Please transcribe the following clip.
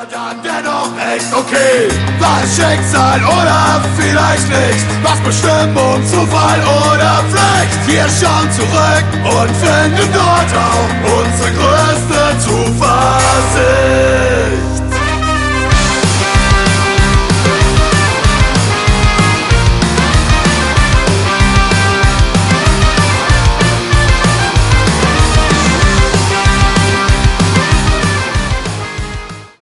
dann dennoch echt okay. War es Schicksal oder vielleicht nicht? Was Bestimmung, Zufall oder Pflicht? Wir schauen zurück und finden dort auch unsere größte Zuversicht.